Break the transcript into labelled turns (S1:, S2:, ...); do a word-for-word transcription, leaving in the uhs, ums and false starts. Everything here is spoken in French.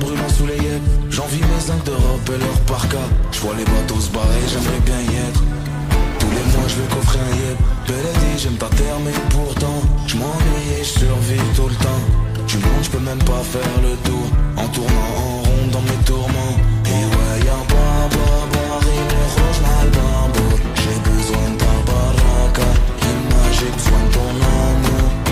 S1: brûlant sous les yeux. J'envie mes zincs d'Europe et leur parka. J'vois les bateaux se barrer, j'aimerais bien y être. Tous les mois je vais coffrer un yep. Beledi, j'aime ta terre mais pourtant je m'ennuie et je survis tout le temps. Tu montes, je peux même pas faire le tour. En tournant en rond dans mes tourments. Et ouais y'a pas baba, rime rouge mal bambour. J'ai besoin de ta baraka. Imna, j'ai besoin de ton amour.